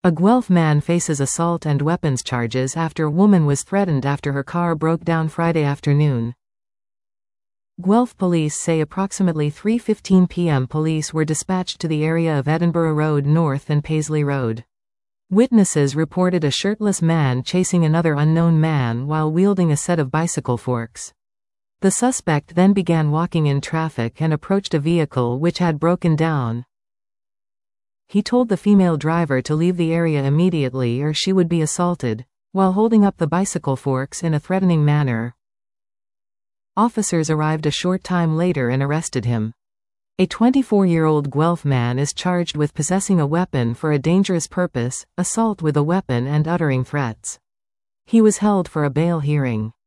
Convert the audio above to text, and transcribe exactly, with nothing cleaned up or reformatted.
A Guelph man faces assault and weapons charges after woman was threatened after her car broke down Friday afternoon. Guelph police say approximately three fifteen p m police were dispatched to the area of Edinburgh Road North and Paisley Road. Witnesses reported a shirtless man chasing another unknown man while wielding a set of bicycle forks. The suspect then began walking in traffic and approached a vehicle which had broken down. He told the female driver to leave the area immediately or she would be assaulted, while holding up the bicycle forks in a threatening manner. Officers arrived a short time later and arrested him. A twenty-four-year-old Guelph man is charged with possessing a weapon for a dangerous purpose, assault with a weapon and uttering threats. He was held for a bail hearing.